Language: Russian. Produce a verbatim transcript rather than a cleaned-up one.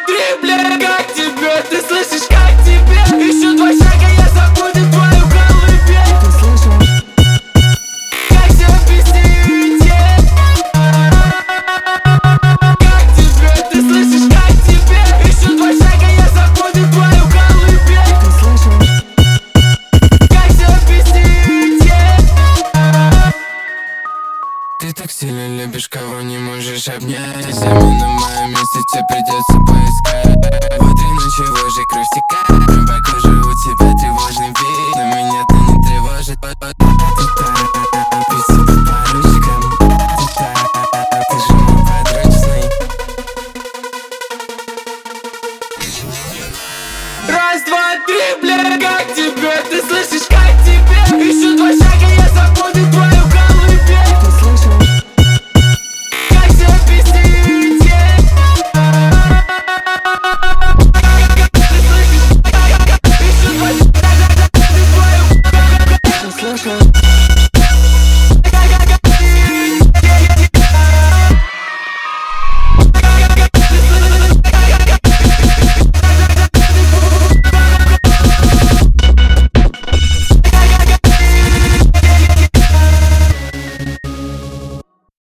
три, бля, как тебе? Ты слышишь, как тебе? Еще два шага, я забуду твою колыбель. Ты слышишь? Как тебе объяснить? Как тебе? Ты слышишь, как тебе? Еще два шага, я забуду твою колыбель. Ты слышишь? Как тебе объяснить? Ты так сильно любишь, кого не можешь обнять. Если мы на моем месте, тебе придется поискать. Вот три ночи ложи, кровь стекает по коже, у тебя тревожный вид. Но меня ты не тревожит. Ты так, бей себя по ручкам. Ты так, ты же мой подручный. Раз, два, три, бля.